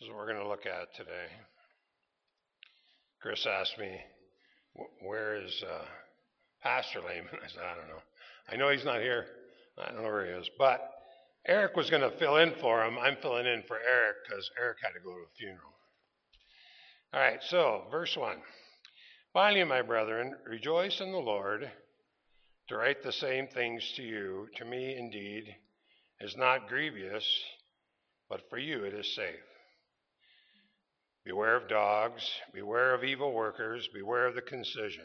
This is what we're going to look at today. Chris asked me, where is Pastor Lehman? I said, I don't know. I know he's not here. I don't know where he is. But Eric was going to fill in for him. I'm filling in for Eric because Eric had to go to a funeral. All right, so verse 1. Finally, my brethren, rejoice in the Lord. To write the same things to you, to me indeed, is not grievous, but for you it is safe. Beware of dogs, beware of evil workers, beware of the concision.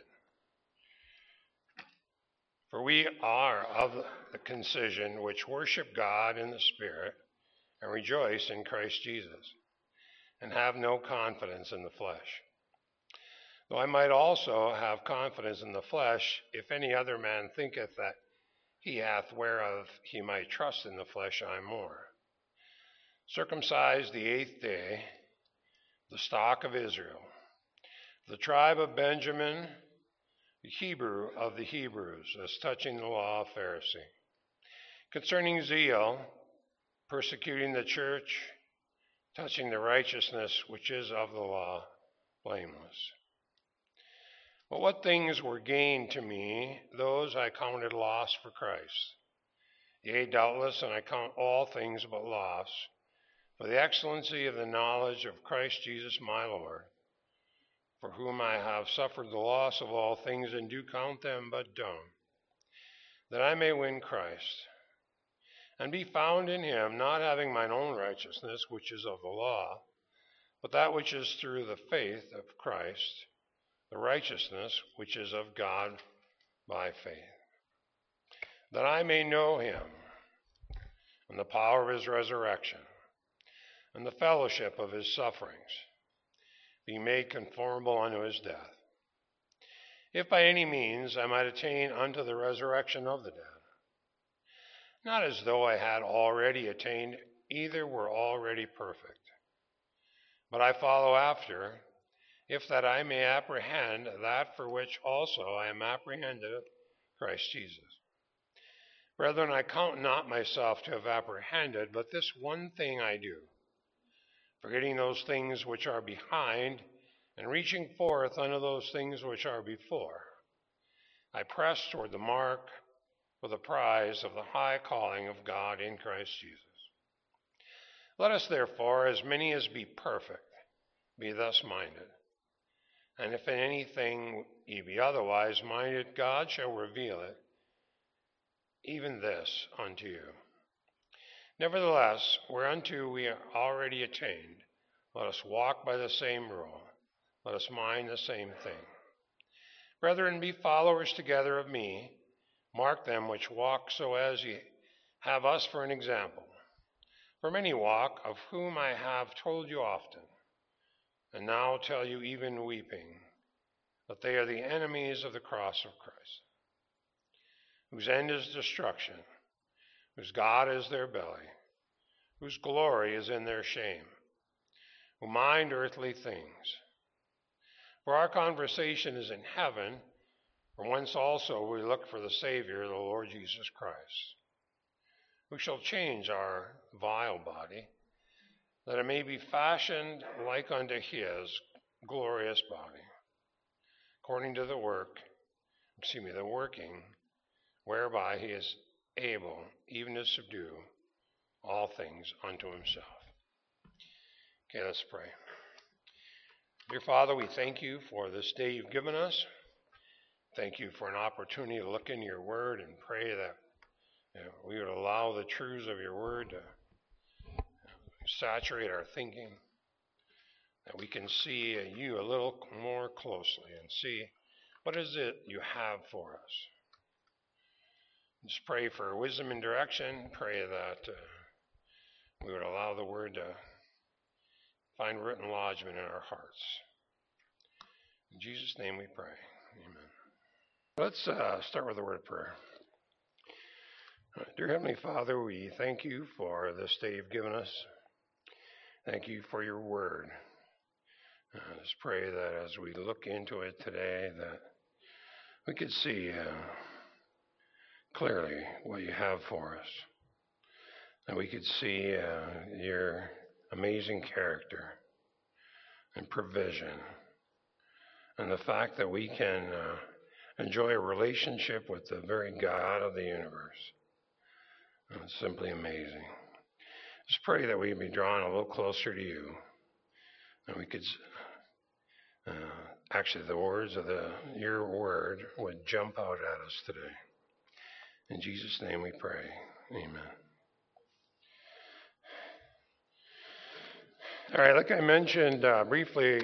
For we are of the concision which worship God in the Spirit and rejoice in Christ Jesus, and have no confidence in the flesh. Though I might also have confidence in the flesh, if any other man thinketh that he hath whereof he might trust in the flesh, I more. Circumcised the 8th day, the stock of Israel, the tribe of Benjamin, the Hebrew of the Hebrews, as touching the law of Pharisee. Concerning zeal, persecuting the church, touching the righteousness which is of the law, blameless. But what things were gained to me, those I counted loss for Christ. Yea, doubtless, and I count all things but loss, for the excellency of the knowledge of Christ Jesus my Lord, for whom I have suffered the loss of all things, and do count them but dung, that I may win Christ, and be found in him, not having mine own righteousness, which is of the law, but that which is through the faith of Christ, the righteousness which is of God by faith, that I may know him, and the power of his resurrection, and the fellowship of his sufferings, being made conformable unto his death, if by any means I might attain unto the resurrection of the dead. Not as though I had already attained, either were already perfect, but I follow after, if that I may apprehend that for which also I am apprehended of Christ Jesus. Brethren, I count not myself to have apprehended, but this one thing I do, forgetting those things which are behind, and reaching forth unto those things which are before, I press toward the mark for the prize of the high calling of God in Christ Jesus. Let us therefore, as many as be perfect, be thus minded. And if in anything ye be otherwise minded, God shall reveal it, even this unto you. Nevertheless, whereunto we are already attained, let us walk by the same rule, let us mind the same thing. Brethren, be followers together of me, mark them which walk so as ye have us for an example. For many walk, of whom I have told you often, and now tell you even weeping, that they are the enemies of the cross of Christ, whose end is destruction, whose God is their belly, whose glory is in their shame, who mind earthly things. For our conversation is in heaven, from whence also we look for the Savior, the Lord Jesus Christ, who shall change our vile body, that it may be fashioned like unto his glorious body, according to the working, whereby he is able even to subdue all things unto himself. Okay, let's pray. Dear Father, we thank you for this day you've given us. Thank you for an opportunity to look in your word and pray that we would allow the truths of your word to saturate our thinking, that we can see you a little more closely and see what is it you have for us. Just pray for wisdom and direction. Pray that we would allow the word to find written lodgment in our hearts. In Jesus' name we pray. Amen. Let's start with a word of prayer. Dear Heavenly Father, we thank you for this day you've given us. Thank you for your word. Let's pray that as we look into it today, that we could see clearly what you have for us. That we could see your amazing character and provision, and the fact that we can enjoy a relationship with the very God of the universe. It's simply amazing. Just pray that we'd be drawn a little closer to you, and we could actually the words of your word would jump out at us today. In Jesus' name we pray. Amen. All right, like I mentioned briefly,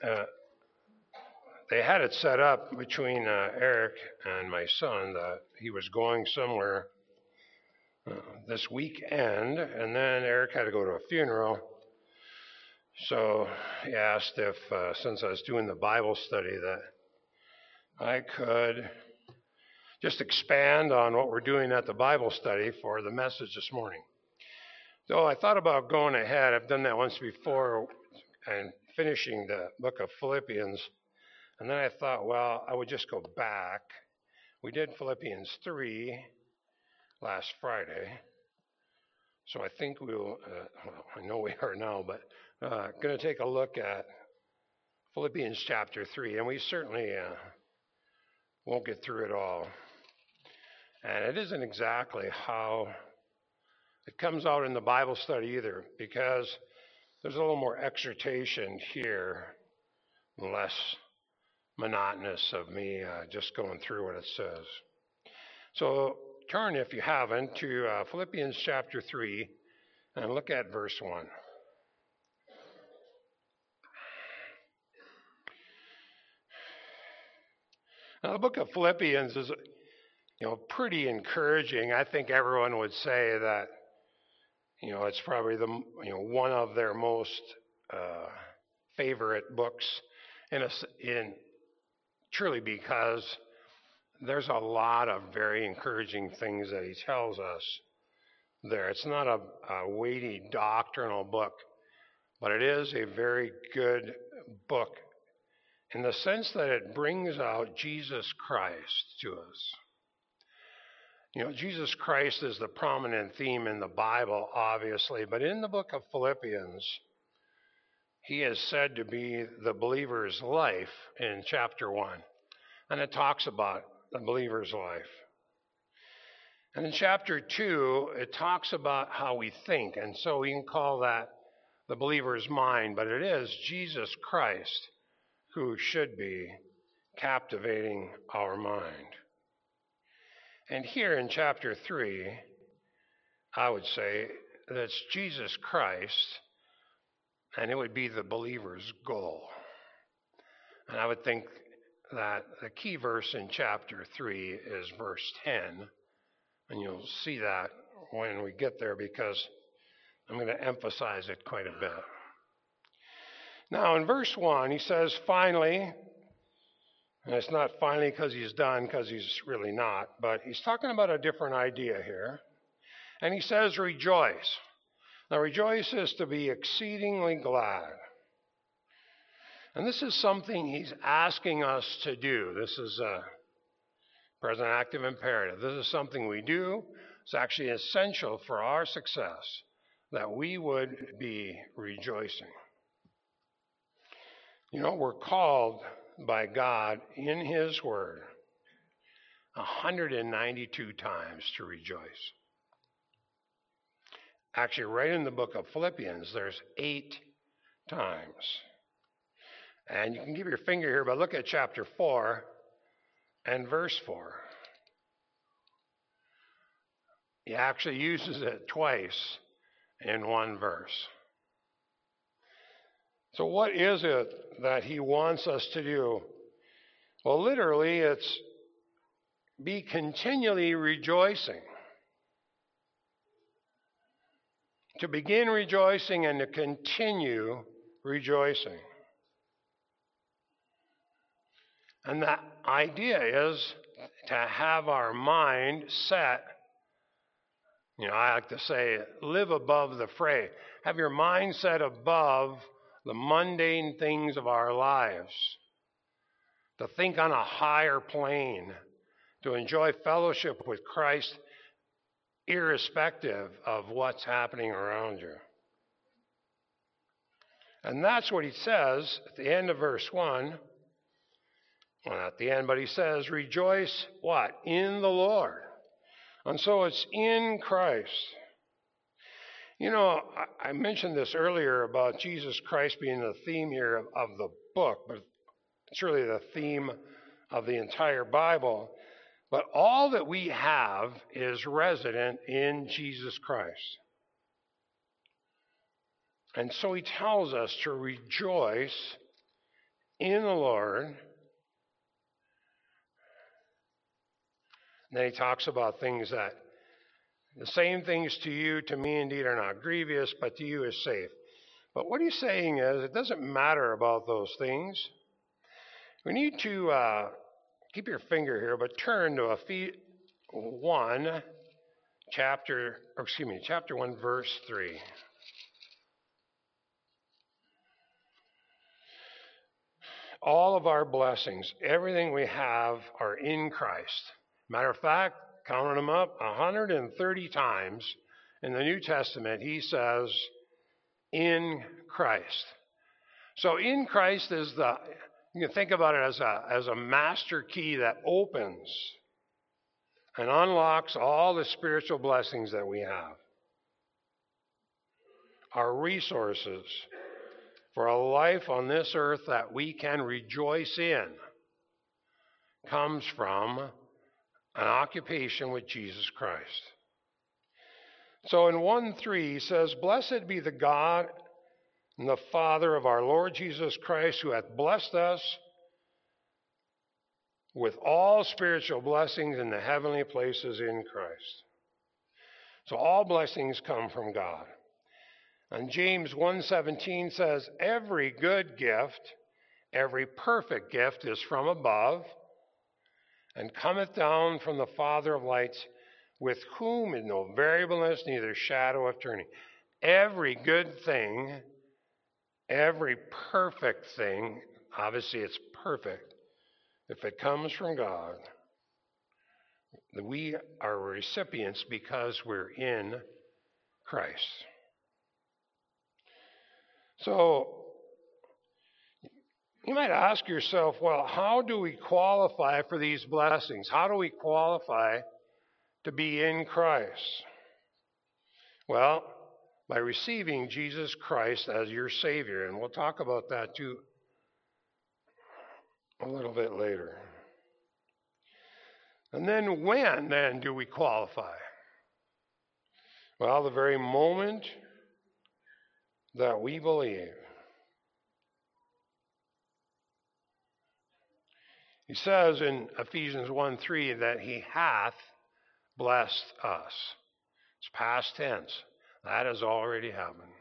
they had it set up between Eric and my son that he was going somewhere this weekend, and then Eric had to go to a funeral. So he asked if, since I was doing the Bible study, that I could just expand on what we're doing at the Bible study for the message this morning. So I thought about going ahead. I've done that once before and finishing the book of Philippians. And then I thought, well, I would just go back. We did Philippians 3 last Friday. So I think we'll, I know we are now, but going to take a look at Philippians chapter 3. And we certainly won't get through it all. And it isn't exactly how it comes out in the Bible study either, because there's a little more exhortation here, less monotonous of me just going through what it says. So turn, if you haven't, to Philippians chapter 3 and look at verse 1. Now, the book of Philippians is, pretty encouraging. I think everyone would say that, it's probably one of their most favorite books, in truly because there's a lot of very encouraging things that he tells us there. It's not a weighty doctrinal book, but it is a very good book in the sense that it brings out Jesus Christ to us. Jesus Christ is the prominent theme in the Bible, obviously, but in the book of Philippians, he is said to be the believer's life in chapter 1. And it talks about the believer's life. And in chapter 2, it talks about how we think. And so we can call that the believer's mind. But it is Jesus Christ who should be captivating our mind. And here in chapter 3, I would say that's Jesus Christ, and it would be the believer's goal. And I would think that the key verse in chapter 3 is verse 10, and you'll see that when we get there because I'm going to emphasize it quite a bit. Now in verse 1, he says, finally, and it's not finally because he's done, because he's really not, but he's talking about a different idea here. And he says, rejoice. Now rejoice is to be exceedingly glad. And this is something he's asking us to do. This is a present active imperative. This is something we do. It's actually essential for our success that we would be rejoicing. We're called by God in his word 192 times to rejoice. Actually, right in the book of Philippians, there's 8 times. And you can give your finger here, but look at chapter 4 and verse 4. He actually uses it twice in one verse. So what is it that he wants us to do? Well, literally, it's be continually rejoicing. To begin rejoicing and to continue rejoicing. And the idea is to have our mind set, I like to say, live above the fray. Have your mind set above the mundane things of our lives. To think on a higher plane. To enjoy fellowship with Christ irrespective of what's happening around you. And that's what he says at the end of verse 1. Well, not the end, but he says, rejoice what? In the Lord. And so it's in Christ. You know, I mentioned this earlier about Jesus Christ being the theme here of the book, but it's really the theme of the entire Bible. But all that we have is resident in Jesus Christ. And so he tells us to rejoice in the Lord. And then he talks about things that the same things to you, to me indeed, are not grievous, but to you is safe. But what he's saying is it doesn't matter about those things. We need to keep your finger here, but turn to chapter 1, verse 3. All of our blessings, everything we have, are in Christ. Matter of fact, counting them up 130 times in the New Testament, he says, in Christ. So in Christ is you can think about it as a master key that opens and unlocks all the spiritual blessings that we have. Our resources for a life on this earth that we can rejoice in comes from an occupation with Jesus Christ. So in 1:3 he says, blessed be the God and the Father of our Lord Jesus Christ, who hath blessed us with all spiritual blessings in the heavenly places in Christ. So all blessings come from God. And James 1:17 says, every good gift, every perfect gift is from above, and cometh down from the Father of lights, with whom is no variableness, neither shadow of turning. Every good thing, every perfect thing, obviously it's perfect, if it comes from God, we are recipients because we're in Christ. So, you might ask yourself, well, how do we qualify for these blessings? How do we qualify to be in Christ? Well, by receiving Jesus Christ as your Savior, and we'll talk about that too a little bit later. And then when do we qualify? Well, the very moment that we believe. He says in Ephesians 1:3 that he hath blessed us. It's past tense. That has already happened.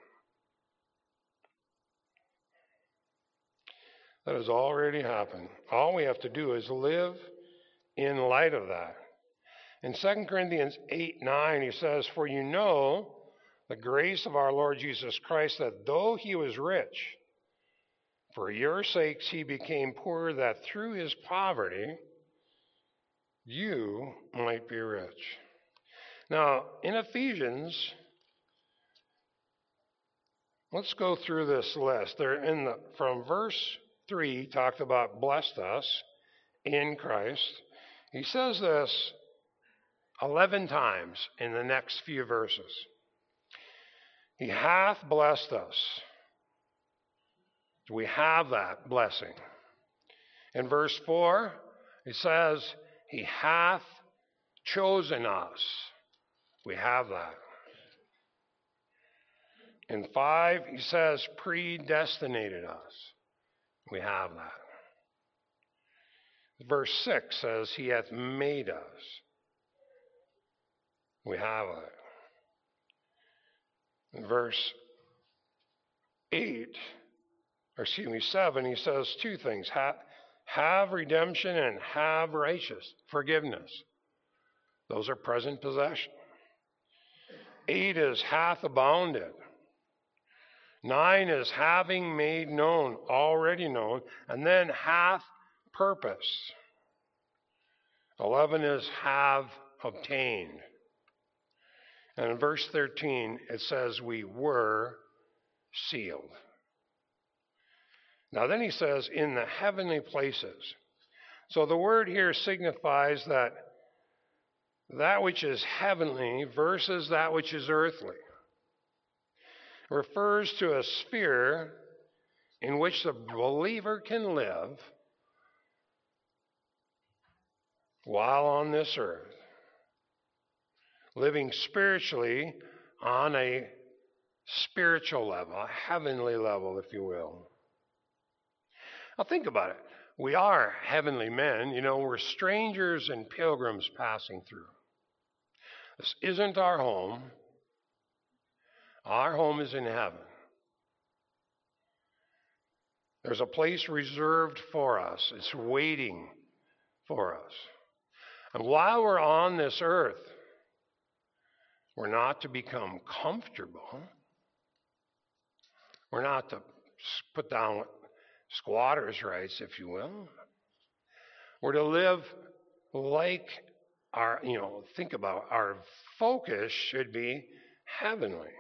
That has already happened. All we have to do is live in light of that. In 2 Corinthians 8:9, he says, for you know the grace of our Lord Jesus Christ, that though he was rich, for your sakes he became poor, that through his poverty you might be rich. Now, in Ephesians, let's go through this list. From verse 3, talked about blessed us in Christ. He says this 11 times in the next few verses. He hath blessed us. We have that blessing. In verse 4, he says, he hath chosen us. We have that. In 5, he says, predestinated us. We have that. Verse 6 says, he hath made us. We have it. In verse 7, he says two things. Have redemption and have righteous forgiveness. Those are present possession. 8 is hath abounded. 9 is having made known, already known. And then hath purpose. 11 is have obtained. And in verse 13, it says we were sealed. Now then he says, in the heavenly places. So the word here signifies that which is heavenly versus that which is earthly. It refers to a sphere in which the believer can live while on this earth, living spiritually on a spiritual level, a heavenly level, if you will. Now think about it. We are heavenly men. We're strangers and pilgrims passing through. This isn't our home. Our home is in heaven. There's a place reserved for us. It's waiting for us. And while we're on this earth, we're not to become comfortable. We're not to put down squatters' rights, if you will. We're to live like think about it, our focus should be heavenly.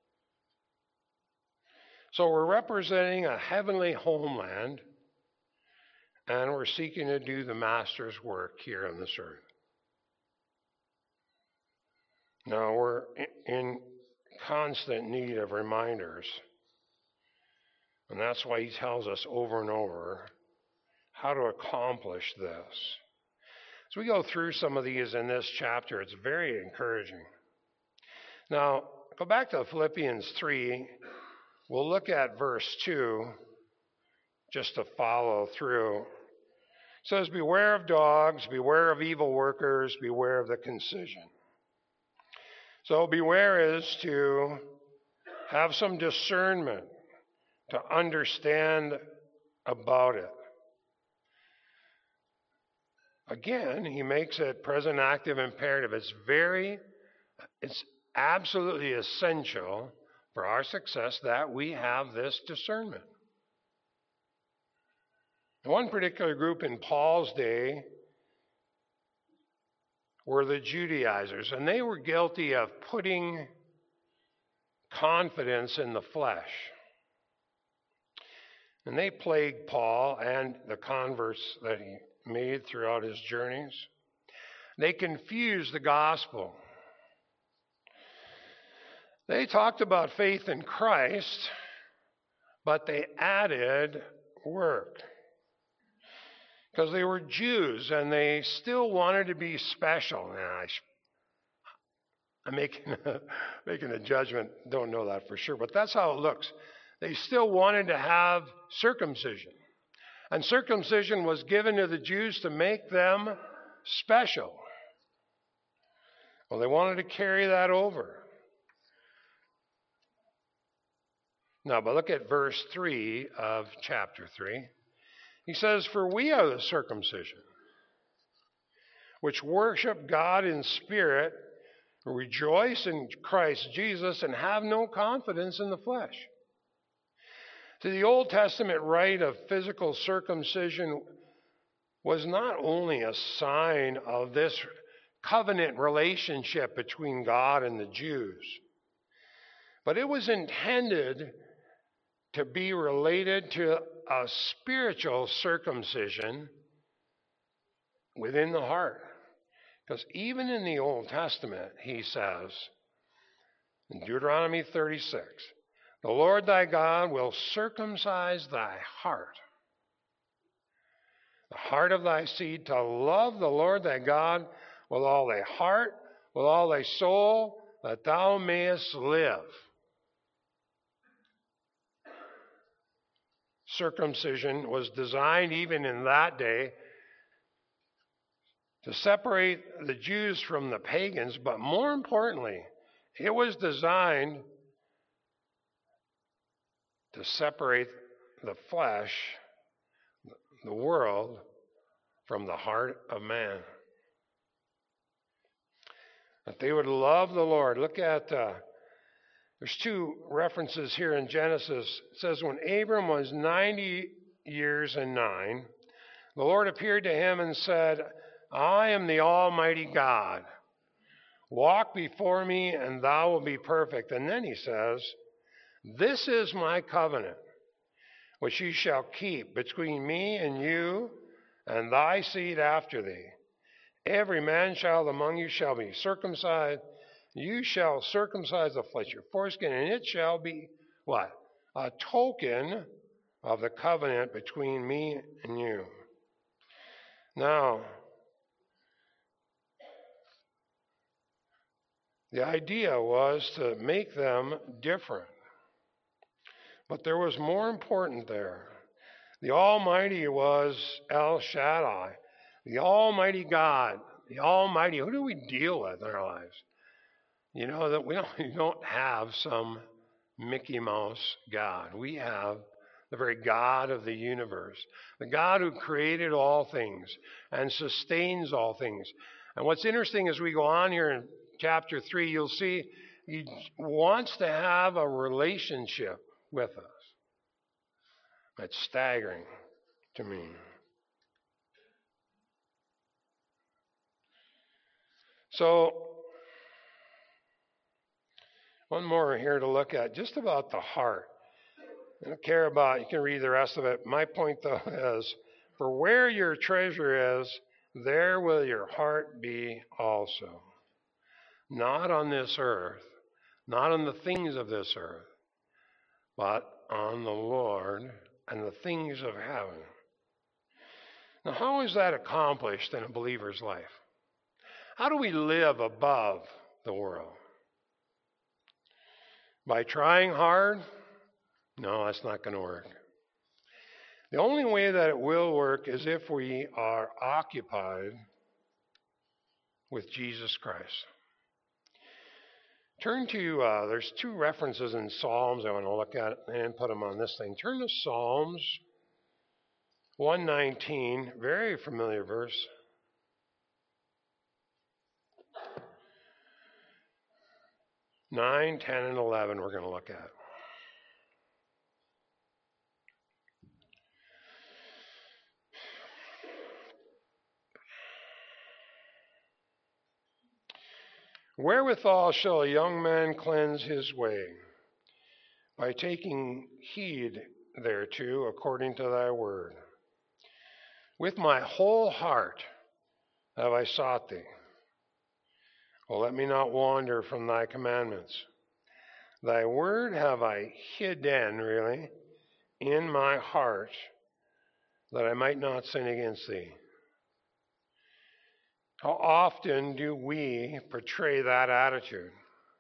So we're representing a heavenly homeland, and we're seeking to do the Master's work here on this earth. Now we're in constant need of reminders, and that's why he tells us over and over how to accomplish this. As we go through some of these in this chapter, it's very encouraging. Now, go back to Philippians 3. We'll look at verse 2 just to follow through. It says, beware of dogs, beware of evil workers, beware of the concision. So beware is to have some discernment, to understand about it. Again, he makes it present active imperative. It's absolutely essential for our success that we have this discernment. One particular group in Paul's day were the Judaizers, and they were guilty of putting confidence in the flesh. And they plagued Paul and the converts that he made throughout his journeys. They confused the gospel. They talked about faith in Christ, but they added work. Because they were Jews and they still wanted to be special. Now, I'm making a judgment, don't know that for sure, but that's how it looks. They still wanted to have circumcision. And circumcision was given to the Jews to make them special. Well, they wanted to carry that over. Now, but look at verse 3 of chapter 3. He says, for we are the circumcision, which worship God in spirit, rejoice in Christ Jesus, and have no confidence in the flesh. See, the Old Testament rite of physical circumcision was not only a sign of this covenant relationship between God and the Jews, but it was intended to be related to a spiritual circumcision within the heart. Because even in the Old Testament, he says, in Deuteronomy 36, the Lord thy God will circumcise thy heart, the heart of thy seed, to love the Lord thy God with all thy heart, with all thy soul, that thou mayest live. Circumcision was designed even in that day to separate the Jews from the pagans, but more importantly, it was designed to separate the flesh, the world, from the heart of man. That they would love the Lord. Look at there's two references here in Genesis. It says, when Abram was 90 years and 9, the Lord appeared to him and said, I am the Almighty God. Walk before me and thou will be perfect. And then he says, this is my covenant, which you shall keep between me and you and thy seed after thee. Every man child among you shall be circumcised. You shall circumcise the flesh, your foreskin, and it shall be what? A token of the covenant between me and you. Now, the idea was to make them different. But there was more important there. The Almighty was El Shaddai, the Almighty God, the Almighty. Who do we deal with in our lives? You know that we don't have some Mickey Mouse God. We have the very God of the universe, the God who created all things and sustains all things. And what's interesting as we go on here in chapter 3, you'll see he wants to have a relationship with us. It's staggering to me. So, one more here to look at, just about the heart. I don't care about, you can read the rest of it. My point, though, is for where your treasure is, there will your heart be also. Not on this earth, not on the things of this earth, but on the Lord and the things of heaven. Now, how is that accomplished in a believer's life? How do we live above the world? By trying hard? No, that's not going to work. The only way that it will work is if we are occupied with Jesus Christ. Turn to, there's two references in Psalms I want to look at and put them on this thing. Turn to Psalms 119, very familiar verse. 9, 10, and 11 we're going to look at. Wherewithal shall a young man cleanse his way? By taking heed thereto according to thy word. With my whole heart have I sought thee. O let me not wander from thy commandments. Thy word have I hidden, really, in my heart, that I might not sin against thee. How often do we portray that attitude?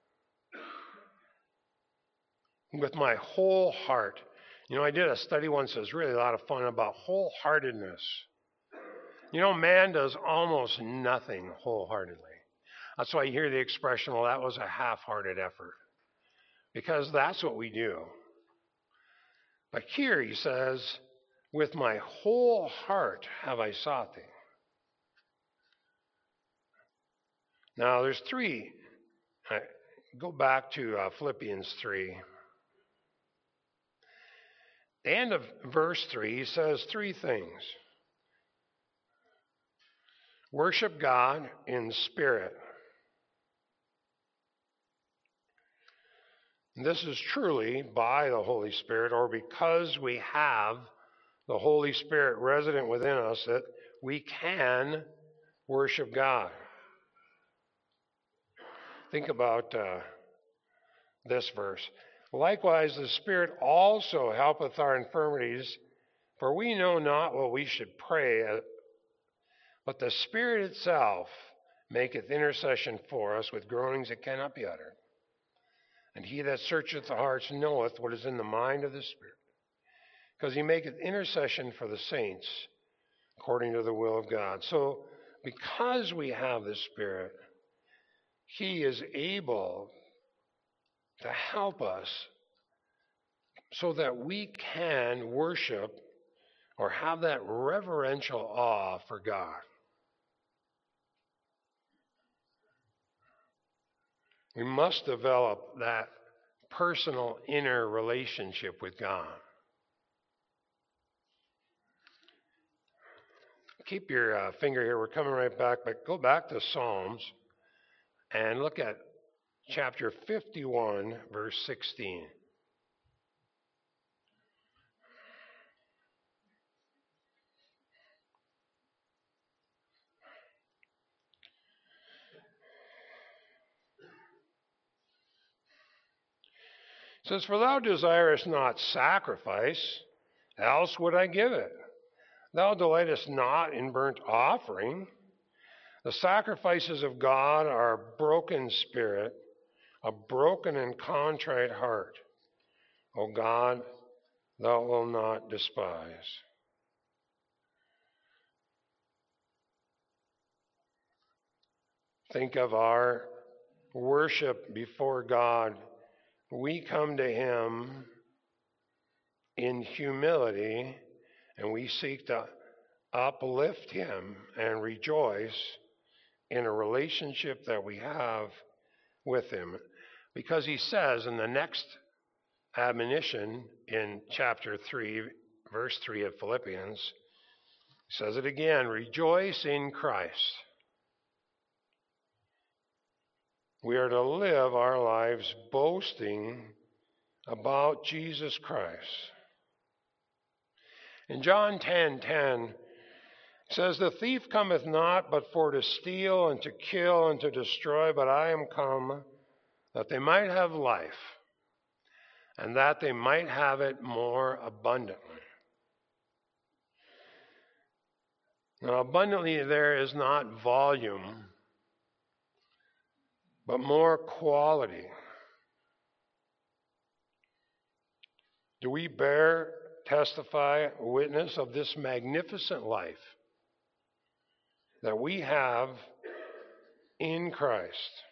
With my whole heart. You know, I did a study once that was really a lot of fun about wholeheartedness. You know, man does almost nothing wholeheartedly. That's why you hear the expression, well, that was a half-hearted effort. Because that's what we do. But here he says, with my whole heart have I sought thee. Now, there's three. Go back to Philippians 3. The end of verse 3, he says three things. Worship God in spirit. And this is truly by the Holy Spirit, or because we have the Holy Spirit resident within us, that we can worship God. Think about this verse. Likewise, the Spirit also helpeth our infirmities, for we know not what we should pray, but the Spirit itself maketh intercession for us with groanings that cannot be uttered. And he that searcheth the hearts knoweth what is in the mind of the Spirit, because he maketh intercession for the saints according to the will of God. So, because we have the Spirit, he is able to help us so that we can worship or have that reverential awe for God. We must develop that personal inner relationship with God. Keep your finger here. We're coming right back, but go back to Psalms and look at chapter 51, verse 16. says, "For thou desirest not sacrifice, else would I give it. Thou delightest not in burnt offering. The sacrifices of God are a broken spirit, a broken and contrite heart. O God, thou wilt not despise." Think of our worship before God. We come to Him in humility, and we seek to uplift Him and rejoice in a relationship that we have with Him. Because He says in the next admonition in chapter 3, verse 3 of Philippians, He says it again, "Rejoice in Christ." We are to live our lives boasting about Jesus Christ. In John 10:10, it says, "The thief cometh not but for to steal and to kill and to destroy, but I am come that they might have life, and that they might have it more abundantly." Now, abundantly there is not volume, but more quality. Do we bear, testify, witness of this magnificent life that we have in Christ?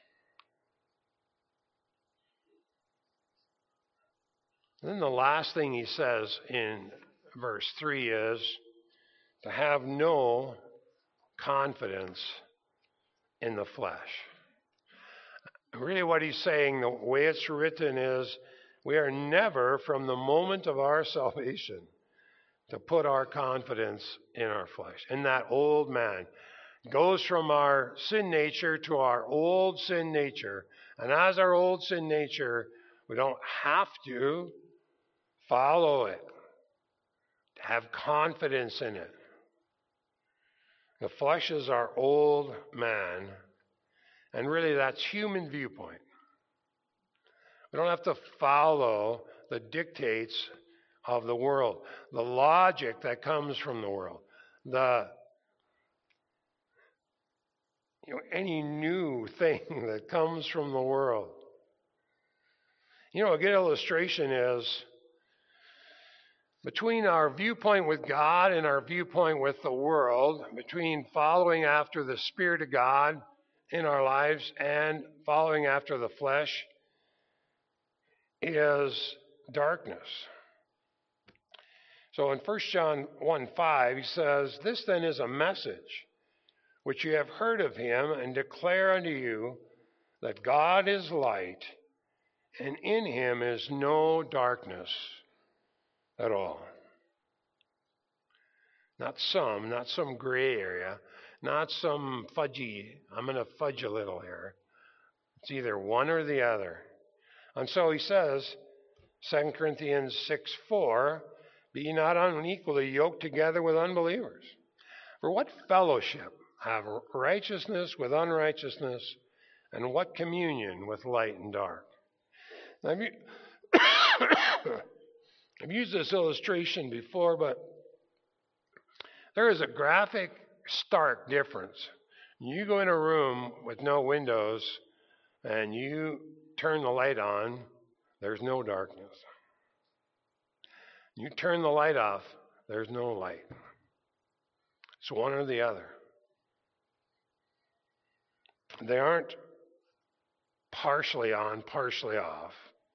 And then the last thing he says in verse 3 is to have no confidence in the flesh. Really what he's saying, the way it's written is, we are never, from the moment of our salvation, to put our confidence in our flesh, in that old man. It goes from our sin nature to our old sin nature. And as our old sin nature, we don't have to follow it, to have confidence in it. The flesh is our old man, and really that's human viewpoint. We don't have to follow the dictates of the world, the logic that comes from the world, any new thing that comes from the world. A good illustration is between our viewpoint with God and our viewpoint with the world, between following after the Spirit of God in our lives and following after the flesh, is darkness. So in 1 John 1:5, he says, "This then is a message which you have heard of him, and declare unto you that God is light, and in him is no darkness at all." Not some gray area, not some fudgy, I'm going to fudge a little here. It's either one or the other. And so he says, 2 Corinthians 6:4, "Be ye not unequally yoked together with unbelievers. For what fellowship have righteousness with unrighteousness, and what communion with light and dark?" Now, I've used this illustration before, but there is a graphic, stark difference. You go in a room with no windows and you turn the light on, there's no darkness. You turn the light off, there's no light. It's one or the other. They aren't partially on, partially off.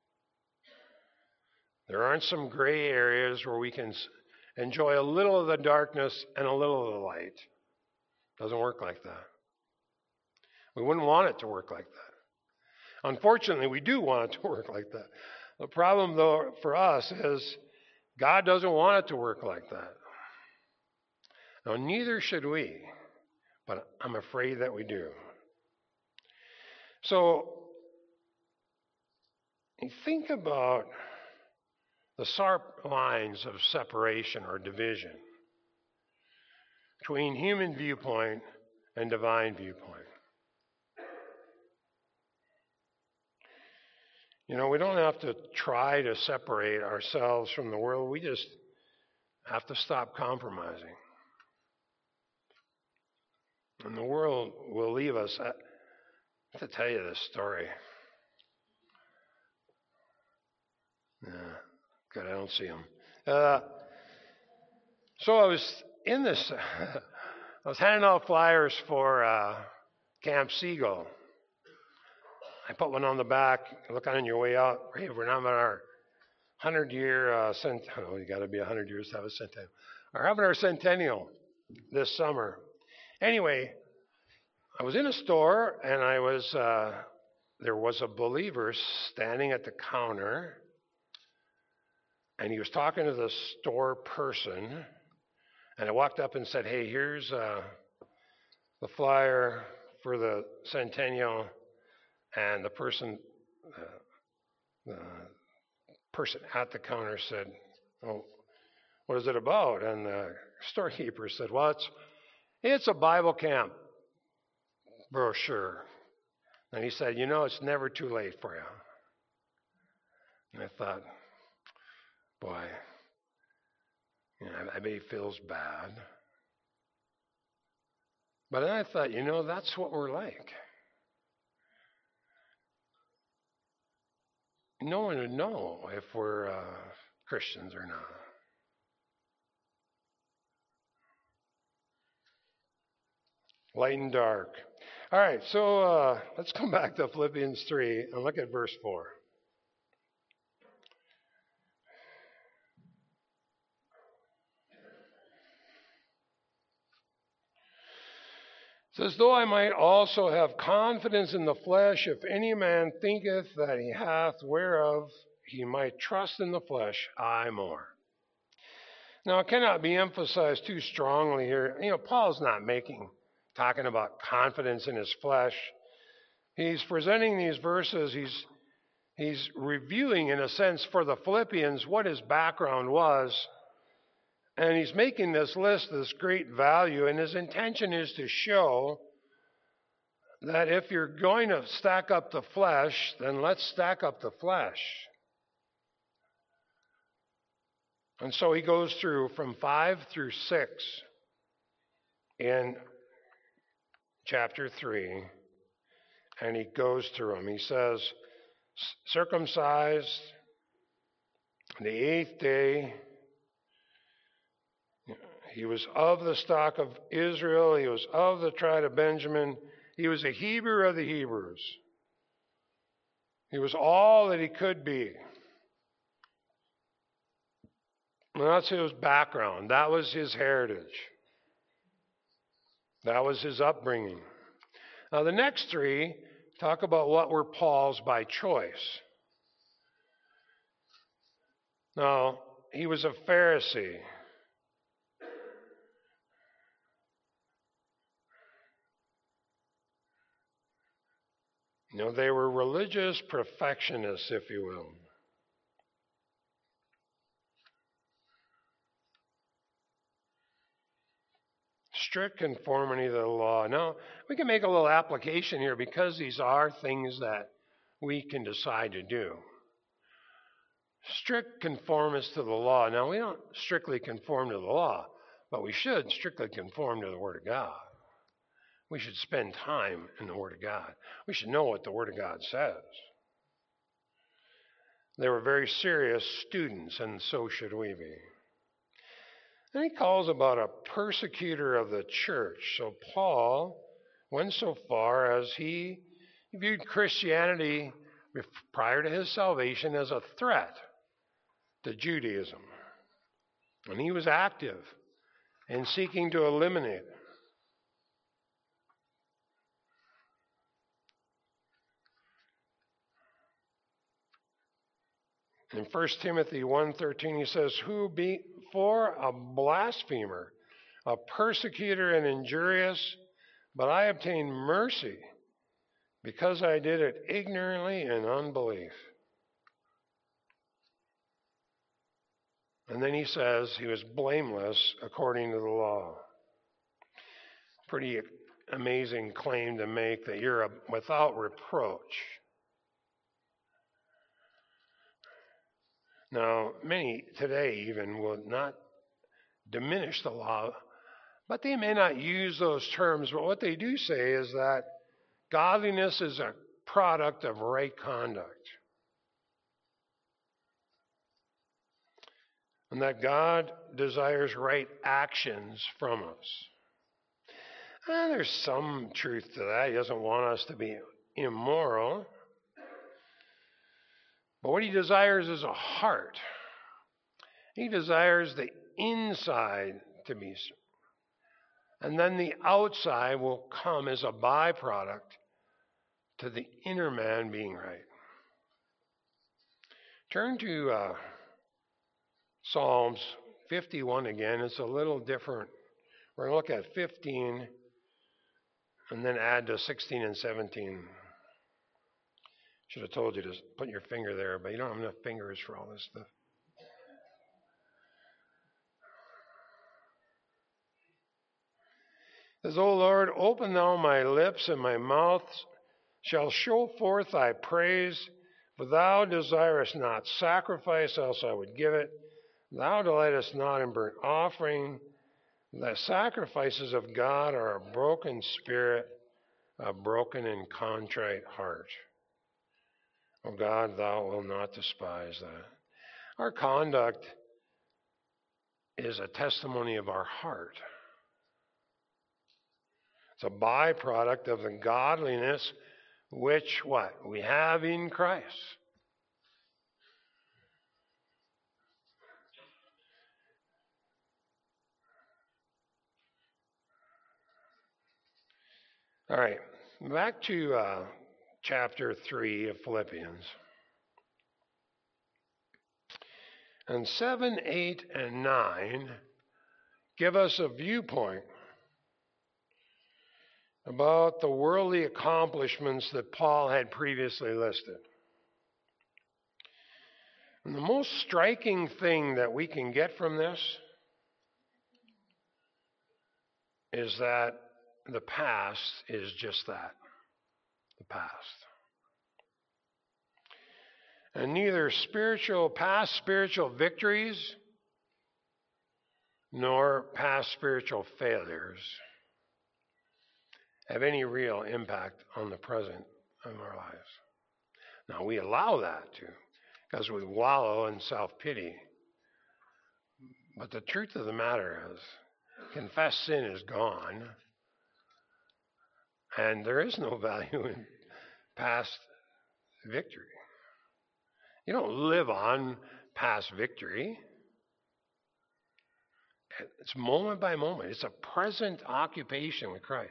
There aren't some gray areas where we can enjoy a little of the darkness and a little of the light. It doesn't work like that. We wouldn't want it to work like that. Unfortunately, we do want it to work like that. The problem, though, for us is God doesn't want it to work like that. Now, neither should we, but I'm afraid that we do. So, you think about the sharp lines of separation or division between human viewpoint and divine viewpoint. We don't have to try to separate ourselves from the world. We just have to stop compromising. And the world will leave us. I have to tell you this story. Yeah, good, I don't see him. So I was in this, I was handing out flyers for Camp Seagull. I put one on the back. Look on your way out. Hey, we're now at our 100-year centennial. You got to be 100 years to have a centennial. We're having our centennial this summer. Anyway, I was in a store and there was a believer standing at the counter, and he was talking to the store person. And I walked up and said, "Hey, here's the flyer for the centennial." And the person at the counter said, "Oh, what is it about?" And the storekeeper said, "Well, it's a Bible camp brochure." And he said, "It's never too late for you." And I thought, boy, I bet he feels bad. But then I thought, that's what we're like. No one would know if we're Christians or not. Light and dark. All right, so let's come back to Philippians 3 and look at verse 4. It says, "Though I might also have confidence in the flesh, if any man thinketh that he hath whereof he might trust in the flesh, I more." Now, it cannot be emphasized too strongly here. Paul's not talking about confidence in his flesh. He's presenting these verses. He's reviewing, in a sense, for the Philippians what his background was. And he's making this list, this great value, and his intention is to show that if you're going to stack up the flesh, then let's stack up the flesh. And so he goes through from 5 through 6 in chapter 3, and he goes through them. He says, circumcised the 8th day. He was of the stock of Israel. He was of the tribe of Benjamin. He was a Hebrew of the Hebrews. He was all that he could be. And that's his background. That was his heritage. That was his upbringing. Now, the next 3 talk about what were Paul's by choice. Now, he was a Pharisee. They were religious perfectionists, if you will. Strict conformity to the law. Now, we can make a little application here because these are things that we can decide to do. Strict conformist to the law. Now, we don't strictly conform to the law, but we should strictly conform to the Word of God. We should spend time in the Word of God. We should know what the Word of God says. They were very serious students, and so should we be. And he calls about a persecutor of the church. So Paul went so far as he viewed Christianity prior to his salvation as a threat to Judaism. And he was active in seeking to eliminate it. In 1 Timothy 1:13, he says, "Who be for a blasphemer, a persecutor and injurious, but I obtained mercy because I did it ignorantly in unbelief." And then he says he was blameless according to the law. Pretty amazing claim to make, that you're without reproach. Now, many today even will not diminish the law, but they may not use those terms. But what they do say is that godliness is a product of right conduct. And that God desires right actions from us. And there's some truth to that. He doesn't want us to be immoral. But what he desires is a heart. He desires the inside to be, and then the outside will come as a byproduct to the inner man being right. Turn to Psalms 51 again. It's a little different. We're going to look at 15 and then add to 16 and 17. Should have told you to put your finger there, but you don't have enough fingers for all this stuff. It says, O Lord, open thou my lips, and my mouth shall show forth thy praise. For thou desirest not sacrifice, else I would give it. Thou delightest not in burnt offering. The sacrifices of God are a broken spirit, a broken and contrite heart. O God, thou wilt not despise that. Our conduct is a testimony of our heart. It's a byproduct of the godliness which what? We have in Christ. All right, back to chapter 3 of Philippians. And 7, 8, and 9 give us a viewpoint about the worldly accomplishments that Paul had previously listed. And the most striking thing that we can get from this is that the past is just that, the past. And neither past spiritual victories nor past spiritual failures have any real impact on the present of our lives. Now, we allow that to, because we wallow in self-pity. But the truth of the matter is, confessed sin is gone, and there is no value in past victory. You don't live on past victory. It's moment by moment. It's a present occupation with Christ.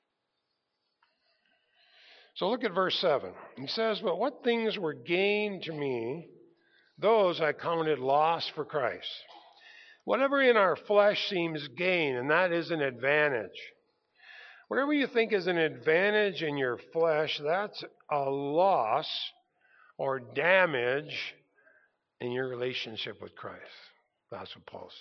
So look at verse 7. He says, But what things were gained to me, those I counted loss for Christ. Whatever in our flesh seems gain, and that is an advantage. Whatever you think is an advantage in your flesh, that's a loss or damage in your relationship with Christ. That's what Paul's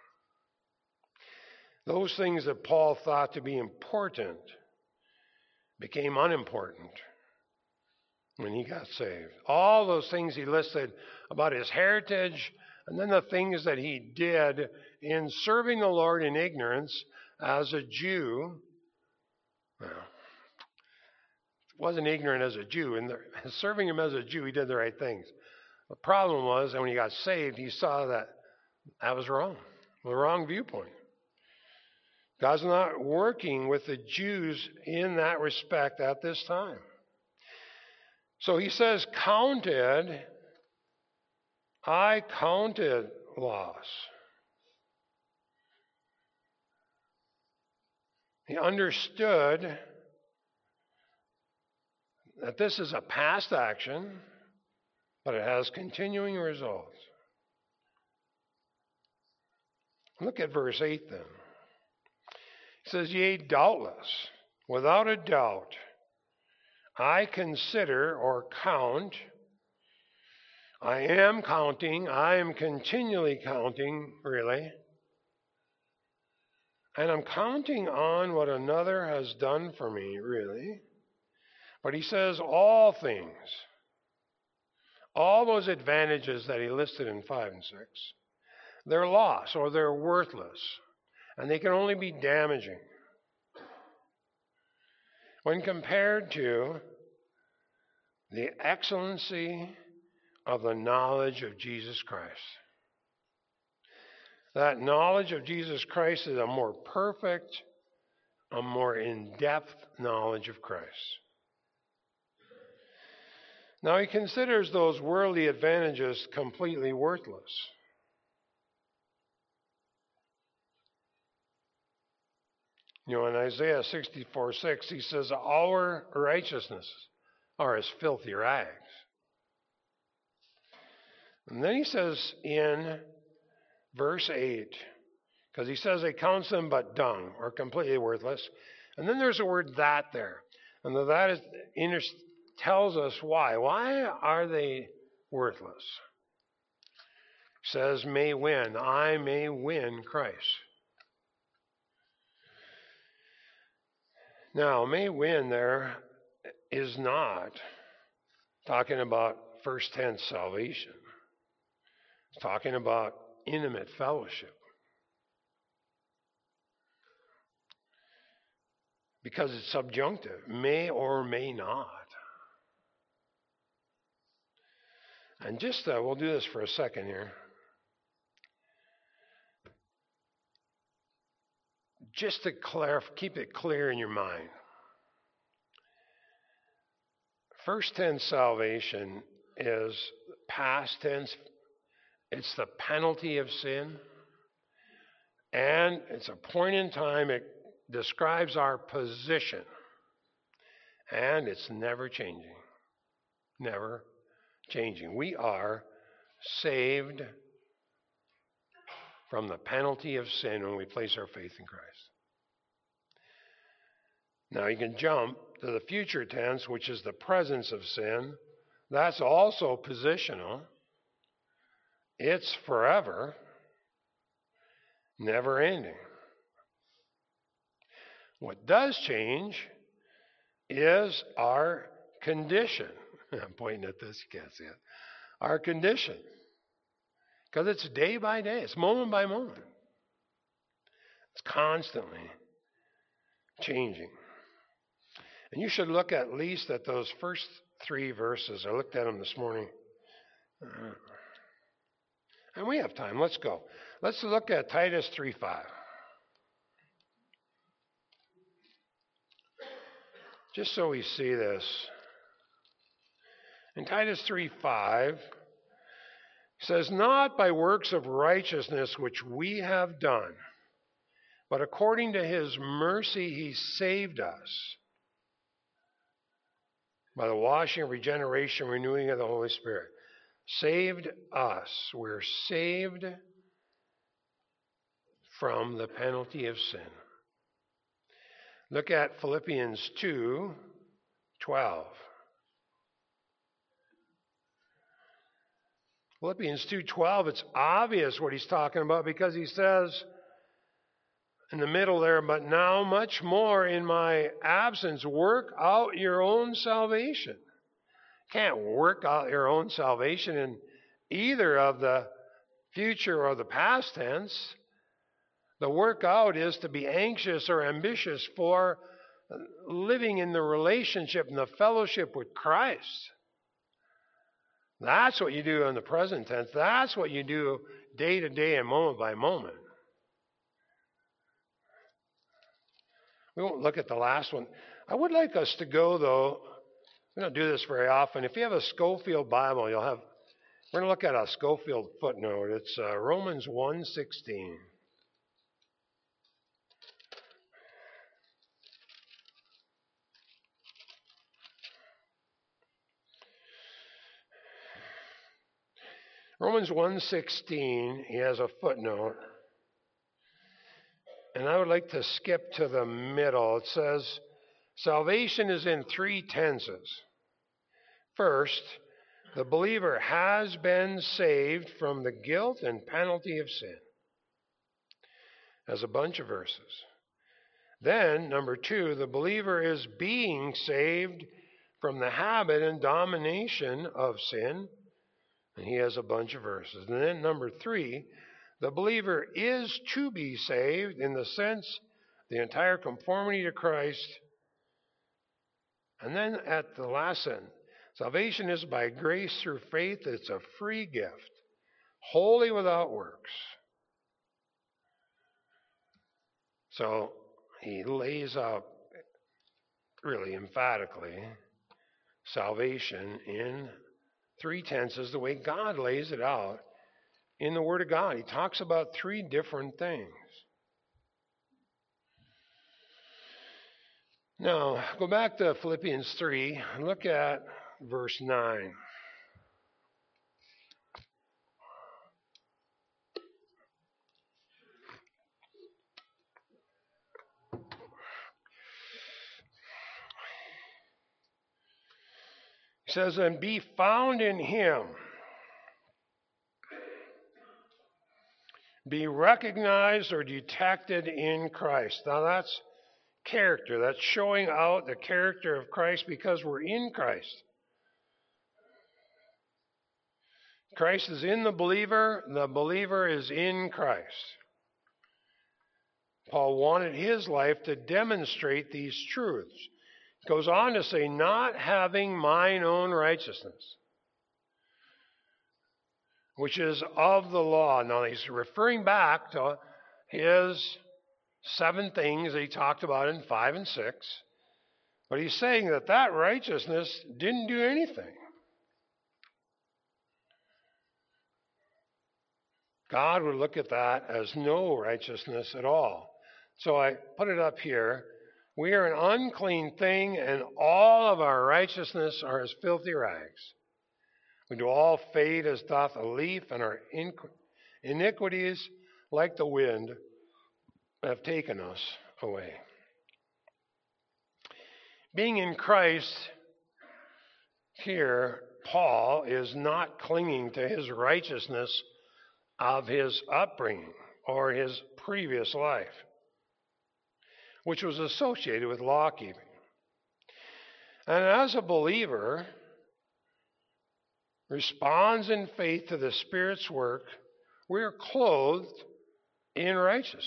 saying. Those things that Paul thought to be important became unimportant when he got saved. All those things he listed about his heritage, and then the things that he did in serving the Lord in ignorance as a Jew. Well, wasn't ignorant as a Jew, and serving him as a Jew, he did the right things. The problem was that when he got saved, he saw that that was wrong, the wrong viewpoint. God's not working with the Jews in that respect at this time. So he says, I counted loss. He understood that this is a past action, but it has continuing results. Look at verse 8 then. It says, Yea, doubtless, without a doubt, I consider or count, I am continually counting, really, and I'm counting on what another has done for me, really. But he says all things all those advantages that he listed in 5 and 6, they're lost or they're worthless, and they can only be damaging when compared to the excellency of the knowledge of Jesus Christ. That knowledge of Jesus Christ is a more perfect, a more in-depth knowledge of Christ. Now he considers those worldly advantages completely worthless. You know, in Isaiah 64:6, he says, our righteousnesses are as filthy rags. And then he says in verse 8, because he says he counts them but dung, or completely worthless. And then there's the word that there. And the that tells us why. Why are they worthless? He says, may win. I may win Christ. Now, may win there is not talking about first tense salvation. It's talking about intimate fellowship. Because it's subjunctive, may or may not. And just, we'll do this for a second here. Just to keep it clear in your mind. First tense salvation is past tense. It's the penalty of sin. And it's a point in time. It describes our position. And it's never changing. Never changing. We are saved from the penalty of sin when we place our faith in Christ. Now you can jump to the future tense, which is the presence of sin. That's also positional. It's forever, never ending. What does change is our condition. I'm pointing at this, you can't see it. Our condition. Because it's day by day, it's moment by moment. It's constantly changing. And you should look at least at those first 3 verses. I looked at them this morning. And we have time. Let's go. Let's look at Titus 3:5. Just so we see this. In Titus 3:5, it says, not by works of righteousness which we have done, but according to his mercy he saved us by the washing of regeneration, renewing of the Holy Spirit. Saved us. We're saved from the penalty of sin. Look at Philippians 2:12. Philippians 2:12, it's obvious what he's talking about because he says in the middle there, but now much more in my absence, work out your own salvation. Can't work out your own salvation in either of the future or the past tense. The work out is to be anxious or ambitious for living in the relationship and the fellowship with Christ. That's what you do in the present tense. That's what you do day to day and moment by moment. We won't look at the last one. I would like us to go, though. We don't do this very often. If you have a Scofield Bible, we're going to look at a Scofield footnote. It's Romans 1:16. Romans 1:16, he has a footnote. And I would like to skip to the middle. It says, salvation is in 3 tenses. First, the believer has been saved from the guilt and penalty of sin. As a bunch of verses. Then, number 2, the believer is being saved from the habit and domination of sin. And he has a bunch of verses. And then number 3, the believer is to be saved in the sense, the entire conformity to Christ. And then at the last sentence, salvation is by grace through faith. It's a free gift, wholly without works. So he lays out really emphatically salvation in 3 tenses, the way God lays it out in the Word of God. He talks about 3 different things. Now, go back to Philippians 3 and look at verse 9. He says, and be found in him. Be recognized or detected in Christ. Now that's character. That's showing out the character of Christ because we're in Christ. Christ is in the believer is in Christ. Paul wanted his life to demonstrate these truths. He goes on to say, not having mine own righteousness, which is of the law. Now he's referring back to his 7 things that he talked about in 5 and 6. But he's saying that righteousness didn't do anything. God would look at that as no righteousness at all. So I put it up here. We are an unclean thing, and all of our righteousness are as filthy rags. We do all fade as doth a leaf, and our iniquities, like the wind, have taken us away. Being in Christ, here, Paul is not clinging to his righteousness of his upbringing or his previous life, which was associated with law keeping. And as a believer responds in faith to the Spirit's work, we are clothed in righteousness.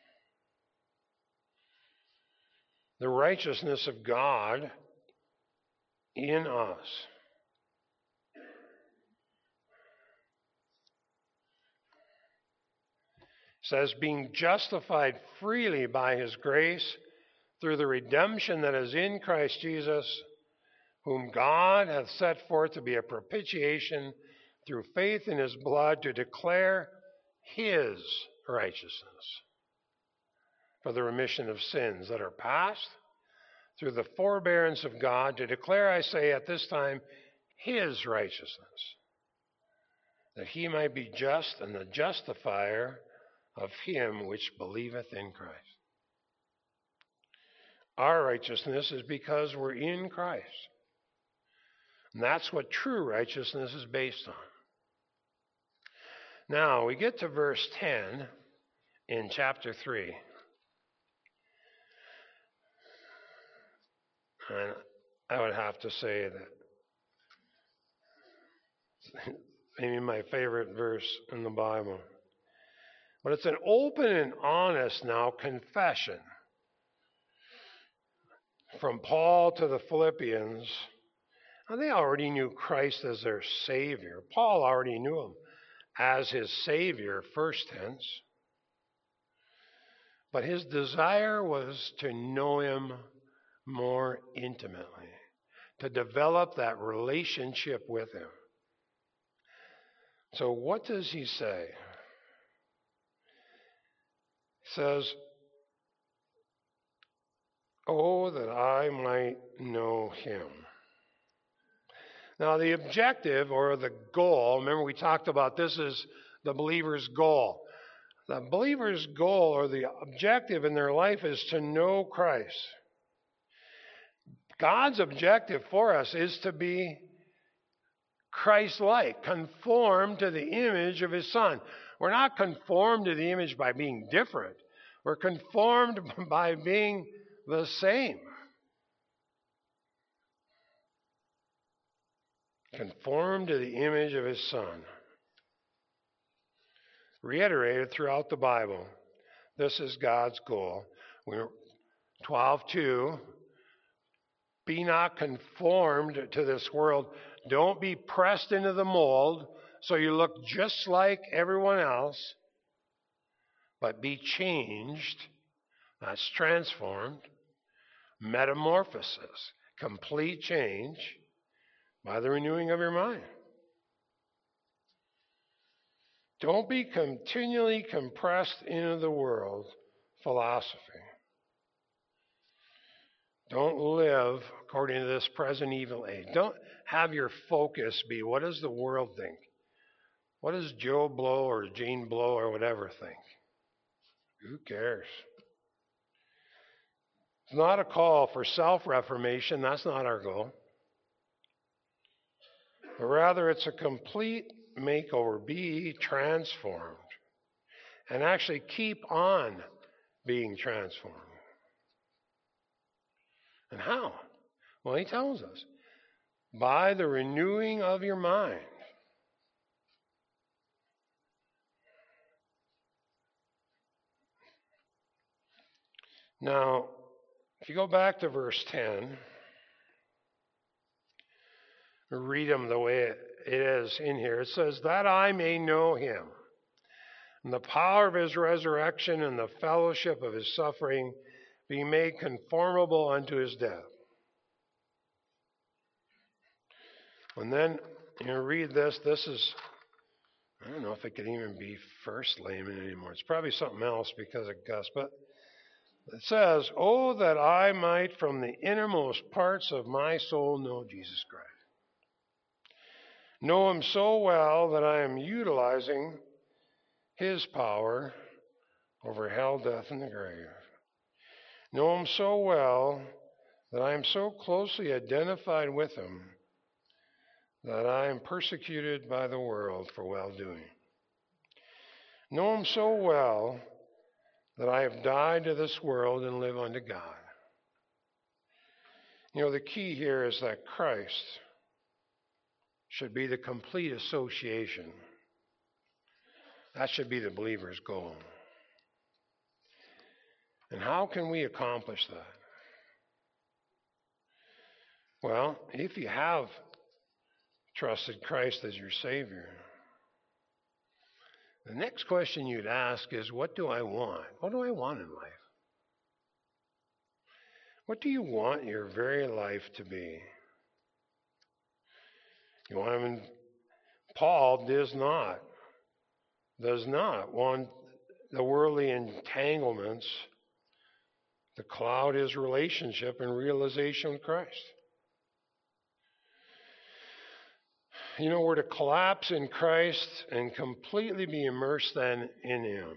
The righteousness of God in us. It says, being justified freely by his grace through the redemption that is in Christ Jesus, whom God hath set forth to be a propitiation through faith in his blood to declare his righteousness for the remission of sins that are past, through the forbearance of God, to declare, I say, at this time, his righteousness, that he might be just and the justifier of him which believeth in Christ. Our righteousness is because we're in Christ. And that's what true righteousness is based on. Now, we get to verse 10 in chapter 3. And I would have to say that maybe my favorite verse in the Bible. But it's an open and honest now confession from Paul to the Philippians. Now, they already knew Christ as their Savior. Paul already knew him as his Savior, first tense. But his desire was to know him more intimately, to develop that relationship with him. So what does he say? He says, oh, that I might know him. Now, the objective or the goal, remember we talked about this is the believer's goal. The believer's goal or the objective in their life is to know Christ. God's objective for us is to be Christ-like, conformed to the image of his Son. We're not conformed to the image by being different. We're conformed by being the same. conformed to the image of his Son. Reiterated throughout the Bible, this is God's goal. 12:2, be not conformed to this world. Don't be pressed into the mold so you look just like everyone else, but be changed, that's transformed, metamorphosis, complete change by the renewing of your mind. Don't be continually compressed into the world philosophy. Don't live according to this present evil age. Don't have your focus be, what does the world think? What does Joe Blow or Jane Blow or whatever think? Who cares? It's not a call for self-reformation. That's not our goal. But rather, it's a complete makeover. Be transformed. And actually keep on being transformed. And how? Well, he tells us. By the renewing of your mind. Now, if you go back to verse 10, read them the way it is in here. It says, that I may know him, and the power of his resurrection and the fellowship of his suffering, be made conformable unto his death. And then you read this. This is, I don't know if it could even be first layman anymore. It's probably something else because of Gus, but it says, oh, that I might from the innermost parts of my soul know Jesus Christ. Know him so well that I am utilizing his power over hell, death, and the grave. Know him so well that I am so closely identified with him that I am persecuted by the world for well-doing. Know him so well that I have died to this world and live unto God. You know, the key here is that Christ should be the complete association. That should be the believer's goal. And how can we accomplish that? Well, if you have trusted Christ as your Savior, the next question you'd ask is, what do I want? What do I want in life? What do you want your very life to be? You want him? Paul does not want the worldly entanglements to cloud his relationship and realization with Christ. You know, we're to collapse in Christ and completely be immersed then in him.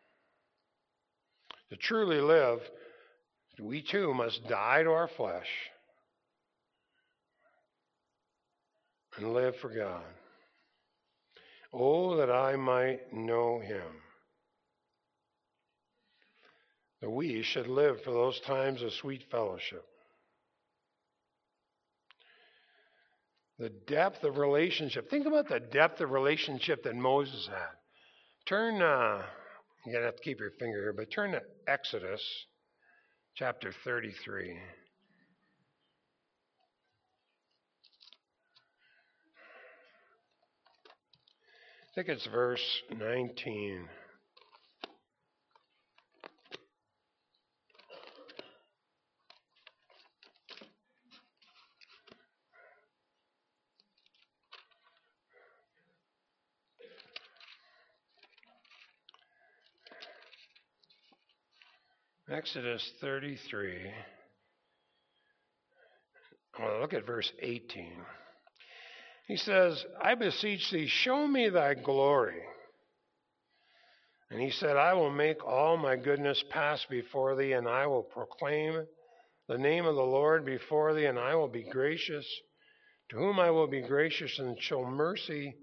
To truly live, we too must die to our flesh and live for God. Oh, that I might know him. That we should live for those times of sweet fellowship. The depth of relationship. Think about the depth of relationship that Moses had. Turn, you're going to have to keep your finger here, but turn to Exodus chapter 33. I think it's verse 19. Exodus 33. Well, look at verse 18. He says, I beseech thee, show me thy glory. And he said, I will make all my goodness pass before thee, and I will proclaim the name of the Lord before thee, and I will be gracious, to whom I will be gracious, and show mercy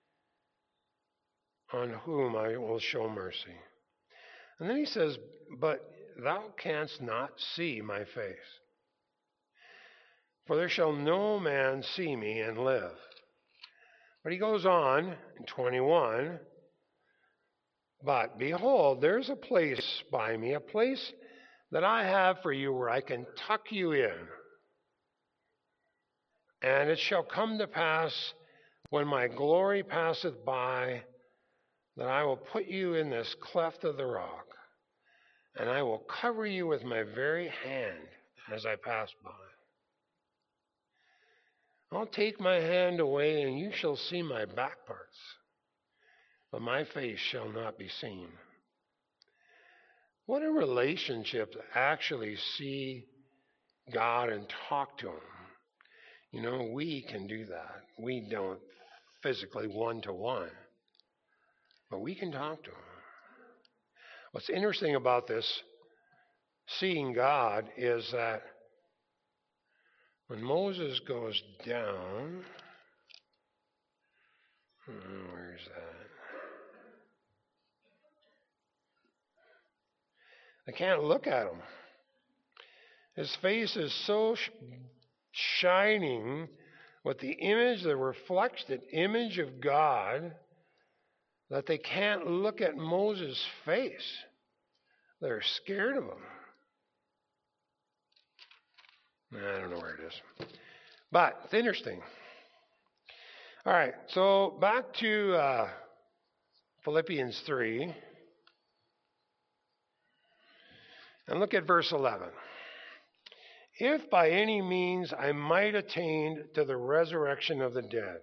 on whom I will show mercy. And then he says, but thou canst not see my face. For there shall no man see me and live. But he goes on in 21, but behold, there's a place by me, a place that I have for you where I can tuck you in. And it shall come to pass when my glory passeth by that I will put you in this cleft of the rock, and I will cover you with my very hand as I pass by. I'll take my hand away, and you shall see my back parts, but my face shall not be seen. What a relationship to actually see God and talk to Him. You know, we can do that. We don't physically one-to-one, but we can talk to Him. What's interesting about this seeing God is that when Moses goes down, where's that? I can't look at him. His face is so shining with the image, the reflected image of God, that they can't look at Moses' face. They're scared of him. I don't know where it is. But it's interesting. All right, so back to Philippians 3. And look at verse 11. If by any means I might attain to the resurrection of the dead.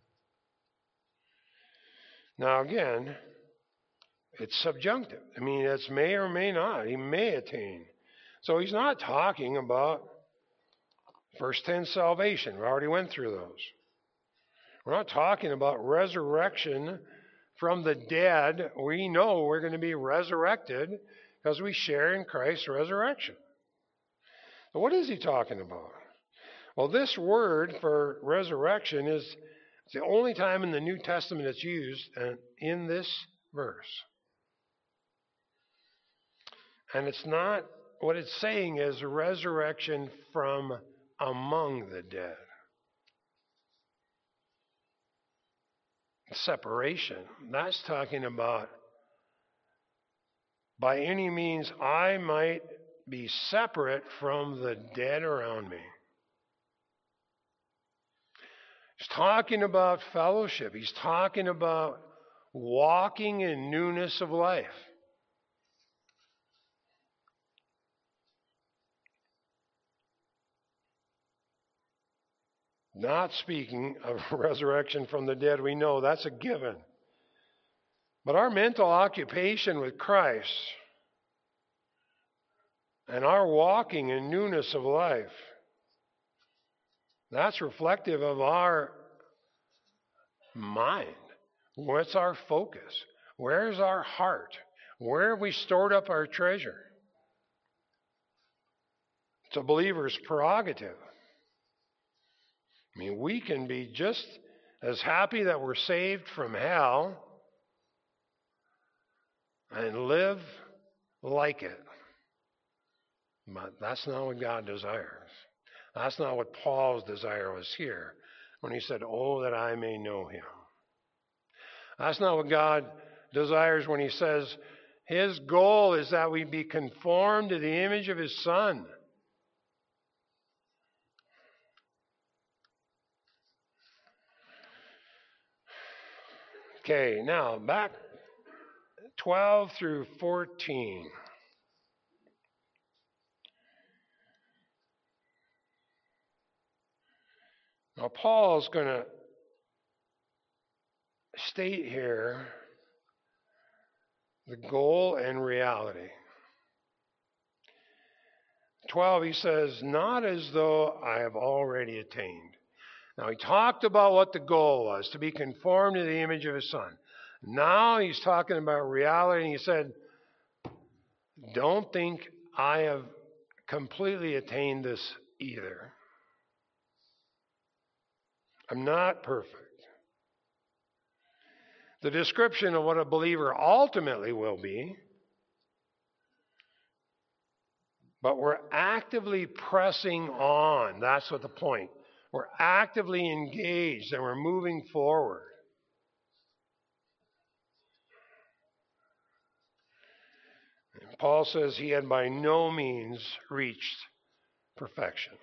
Now again, it's subjunctive. I mean, it's may or may not. He may attain. So he's not talking about verse 10 salvation. We already went through those. We're not talking about resurrection from the dead. We know we're going to be resurrected because we share in Christ's resurrection. So what is he talking about? Well, this word for resurrection is the only time in the New Testament it's used in this verse. And it's not, what it's saying is resurrection from among the dead. Separation. That's talking about by any means I might be separate from the dead around me. He's talking about fellowship. He's talking about walking in newness of life. Not speaking of resurrection from the dead, we know that's a given. But our mental occupation with Christ and our walking in newness of life, that's reflective of our mind. What's our focus? Where's our heart? Where have we stored up our treasure? It's a believer's prerogative. I mean, we can be just as happy that we're saved from hell and live like it. But that's not what God desires. That's not what Paul's desire was here when he said, "Oh, that I may know him." That's not what God desires when he says his goal is that we be conformed to the image of his Son. Okay, now back 12 through 14. Now, Paul's going to state here the goal and reality. 12, he says, not as though I have already attained. Now, he talked about what the goal was, to be conformed to the image of his Son. Now he's talking about reality, and he said, don't think I have completely attained this either. I'm not perfect. The description of what a believer ultimately will be, but we're actively pressing on. That's what the point. We're actively engaged and we're moving forward. Paul says he had by no means reached perfection.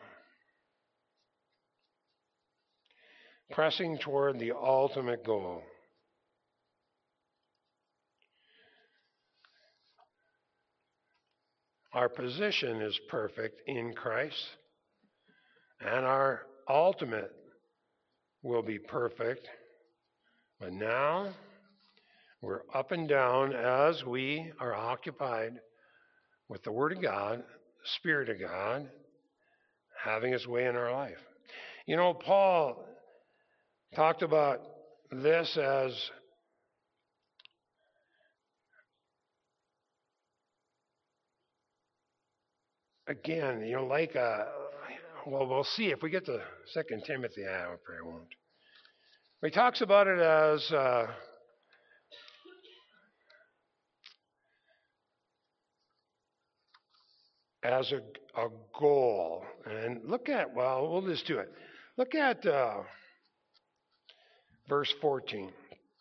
Pressing toward the ultimate goal. Our position is perfect in Christ, and our ultimate will be perfect. But now we're up and down as we are occupied with the Word of God, the Spirit of God, having His way in our life. You know, Paul talked about this as again, like well, we'll see if we get to 2 Timothy. I probably won't. He talks about it as a goal. And look at, well, we'll just do it. Look at verse 14.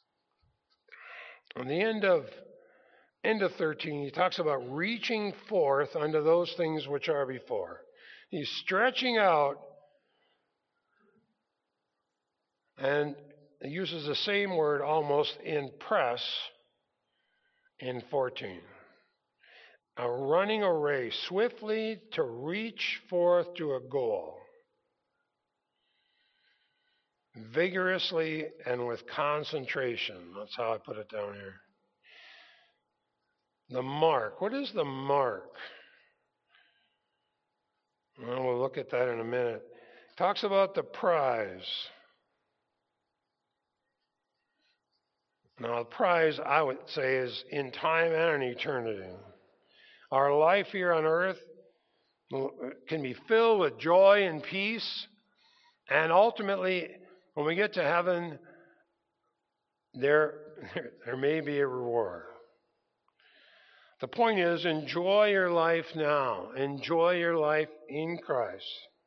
On the end of 13, he talks about reaching forth unto those things which are before. He's stretching out, and he uses the same word almost in press in 14. Running a race swiftly to reach forth to a goal, vigorously and with concentration. That's how I put it down here. The mark. What is the mark? Well, we'll look at that in a minute. It talks about the prize. Now, the prize, I would say, is in time and in eternity. Our life here on earth can be filled with joy and peace, and ultimately, when we get to heaven, there may be a reward. The point is, enjoy your life now. Enjoy your life in Christ.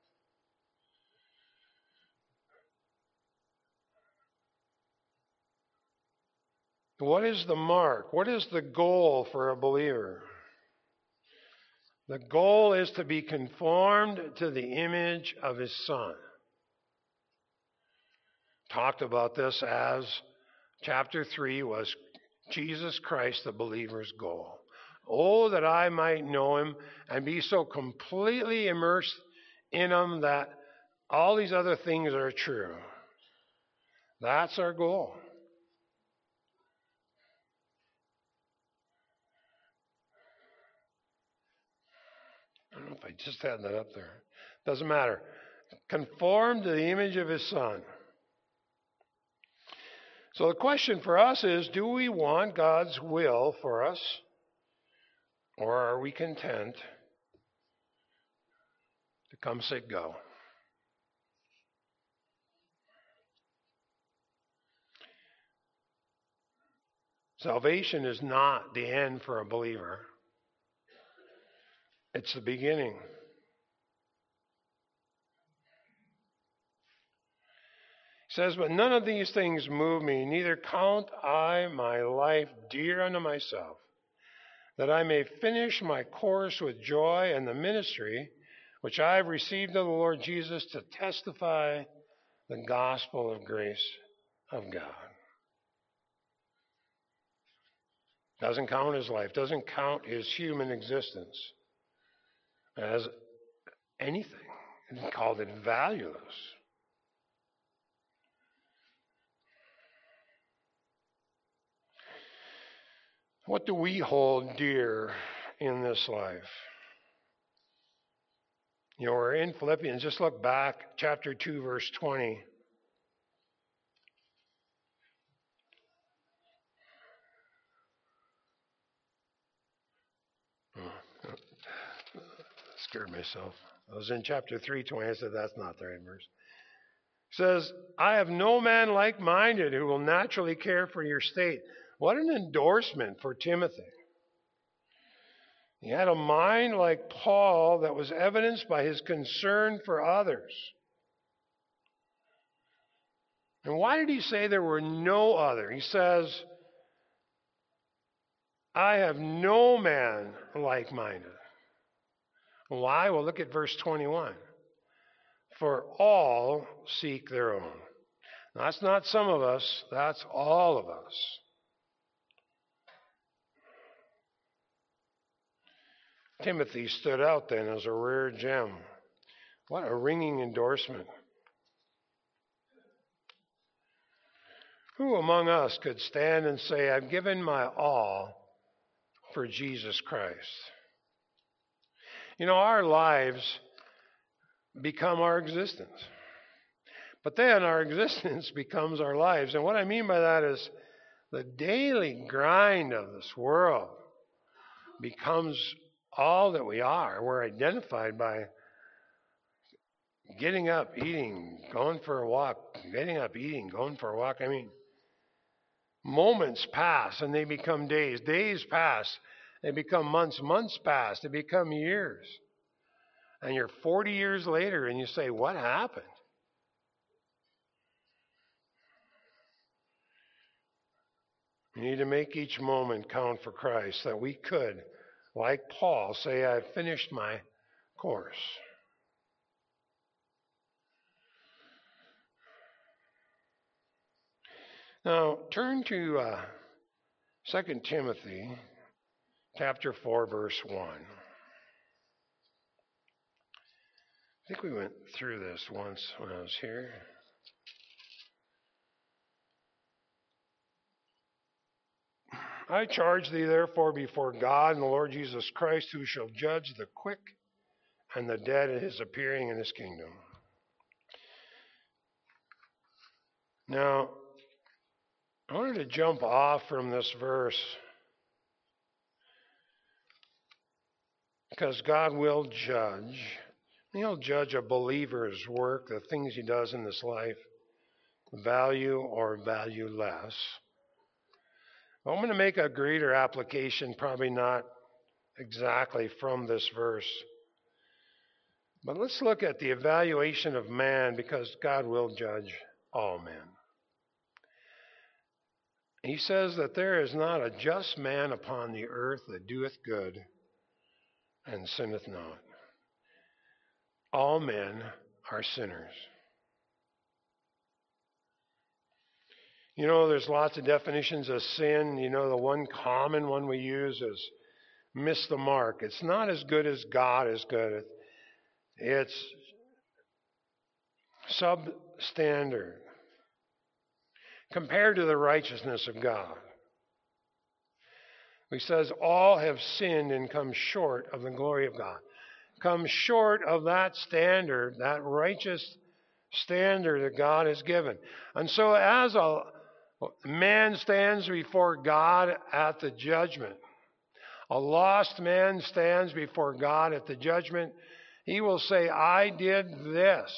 What is the mark? What is the goal for a believer? The goal is to be conformed to the image of His Son. Talked about this as chapter 3 was Jesus Christ, the believer's goal. Oh, that I might know Him and be so completely immersed in Him that all these other things are true. That's our goal. I don't know if I just had that up there. Doesn't matter. Conform to the image of His Son. So the question for us is, do we want God's will for us, or are we content to come, sit, go? Salvation is not the end for a believer. It's the beginning. It says, but none of these things move me, neither count I my life dear unto myself, that I may finish my course with joy and the ministry which I have received of the Lord Jesus to testify the gospel of grace of God. Doesn't count his life, doesn't count his human existence as anything. He called it valueless. What do we hold dear in this life? We're in Philippians. Just look back, chapter 2, verse 20. Scared myself. I was in chapter 3:20. I said, that's not the right verse. It says, I have no man like-minded who will naturally care for your state. What an endorsement for Timothy. He had a mind like Paul that was evidenced by his concern for others. And why did he say there were no other? He says, I have no man like-minded. Why? Well, look at verse 21. For all seek their own. Now, that's not some of us, that's all of us. Timothy stood out then as a rare gem. What a ringing endorsement. Who among us could stand and say, I've given my all for Jesus Christ? You know, our lives become our existence. But then our existence becomes our lives. And what I mean by that is the daily grind of this world becomes all that we are. We're identified by getting up, eating, going for a walk, getting up, eating, going for a walk. I mean, moments pass and they become days. Days pass, they become months. Months pass, they become years. And you're 40 years later and you say, what happened? We need to make each moment count for Christ, that we could, like Paul, say, I've finished my course. Now, turn to 2 Timothy chapter 4, verse 1. I think we went through this once when I was here. I charge thee therefore before God and the Lord Jesus Christ, who shall judge the quick and the dead at his appearing in his kingdom. Now, I wanted to jump off from this verse because God will judge. He'll judge a believer's work, the things he does in this life, value or value less. I'm going to make a greater application, probably not exactly from this verse. But let's look at the evaluation of man, because God will judge all men. He says that there is not a just man upon the earth that doeth good and sinneth not. All men are sinners. You know, there's lots of definitions of sin. You know, the one common one we use is miss the mark. It's not as good as God is good. It's substandard compared to the righteousness of God. He says all have sinned and come short of the glory of God. Come short of that standard, that righteous standard that God has given. And so as a man stands before God at the judgment, a lost man stands before God at the judgment, he will say, I did this.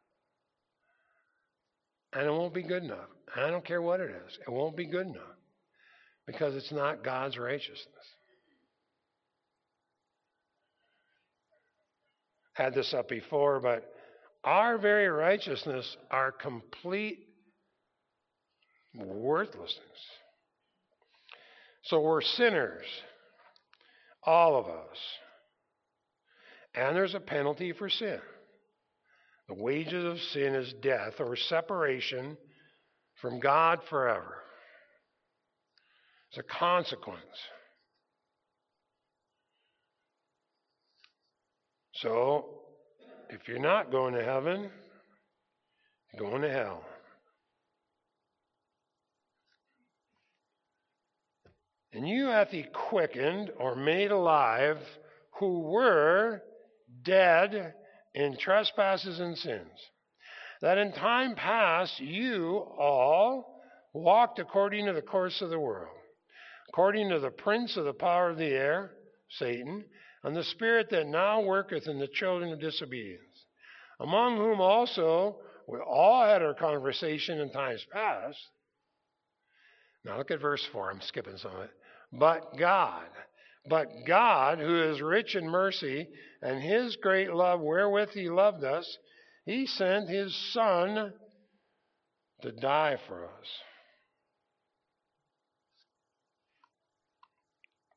And it won't be good enough. I don't care what it is. It won't be good enough. Because it's not God's righteousness. Had this up before, but our very righteousness, our complete worthlessness. So we're sinners, all of us. And there's a penalty for sin. The wages of sin is death, or separation from God forever. It's a consequence. So, if you're not going to heaven, you're going to hell. And you hath he quickened or made alive who were dead in trespasses and sins, that in time past you all walked according to the course of the world, according to the prince of the power of the air, Satan, and the spirit that now worketh in the children of disobedience, among whom also we all had our conversation in times past. Now look at verse 4. I'm skipping some of it. But God, who is rich in mercy, and his great love wherewith he loved us, he sent his Son to die for us.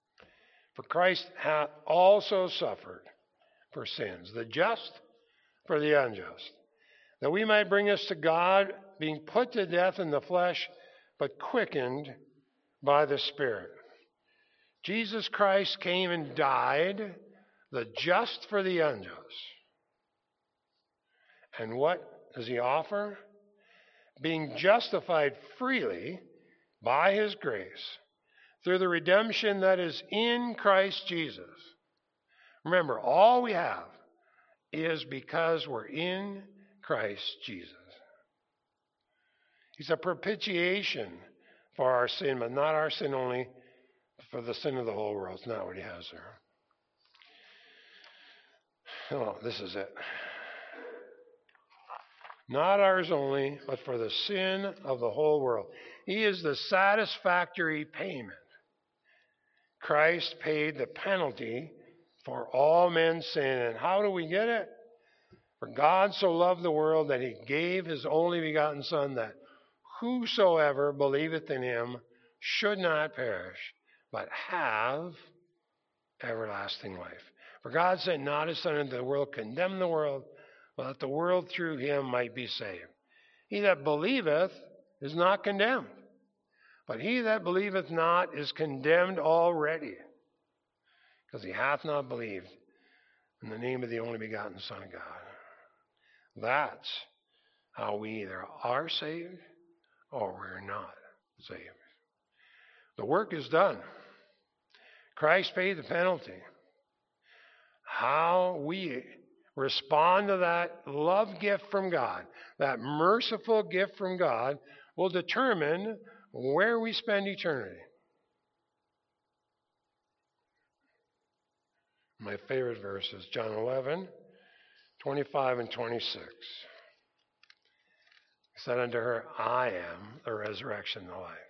For Christ hath also suffered for sins, the just for the unjust, that we might bring us to God, being put to death in the flesh, but quickened by the Spirit. Jesus Christ came and died, the just for the unjust. And what does he offer? Being justified freely by his grace through the redemption that is in Christ Jesus. Remember, all we have is because we're in Christ Jesus. He's a propitiation for our sin, but not our sin only, for the sin of the whole world. It's not what he has there. Oh, this is it. Not ours only, but for the sin of the whole world. He is the satisfactory payment. Christ paid the penalty for all men's sin. And how do we get it? For God so loved the world that he gave his only begotten Son, that whosoever believeth in him should not perish, but have everlasting life. For God sent not his Son into the world, condemn the world, but that the world through him might be saved. He that believeth is not condemned, but he that believeth not is condemned already, because he hath not believed in the name of the only begotten Son of God. That's how we either are saved or we're not saved. The work is done. Christ paid the penalty. How we respond to that love gift from God, that merciful gift from God, will determine where we spend eternity. My favorite verse is John 11:25 and 26. He said unto her, I am the resurrection and the life.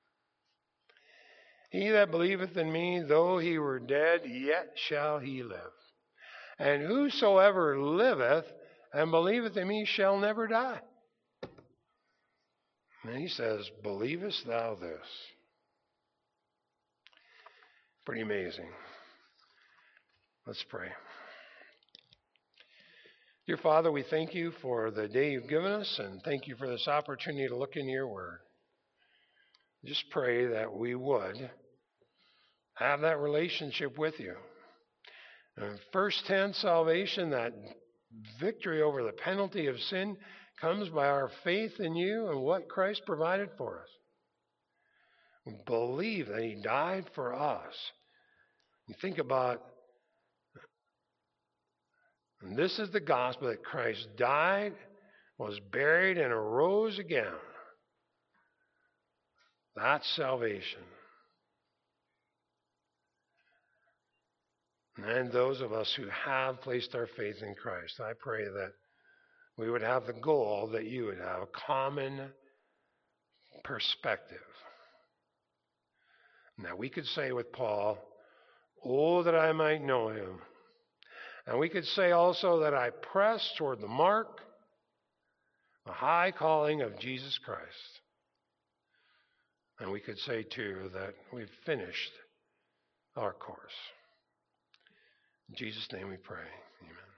He that believeth in me, though he were dead, yet shall he live. And whosoever liveth and believeth in me shall never die. And he says, believest thou this? Pretty amazing. Let's pray. Dear Father, we thank you for the day you've given us, and thank you for this opportunity to look in your word. Just pray that we would have that relationship with you. And first tense salvation, that victory over the penalty of sin, comes by our faith in you and what Christ provided for us. We believe that he died for us. You think about, and this is the gospel, that Christ died, was buried, and arose again. That's salvation. And those of us who have placed our faith in Christ, I pray that we would have the goal that you would have, a common perspective. Now we could say with Paul, oh, that I might know him. And we could say also that I press toward the mark, the high calling of Jesus Christ. And we could say too that we've finished our course. In Jesus' name we pray. Amen.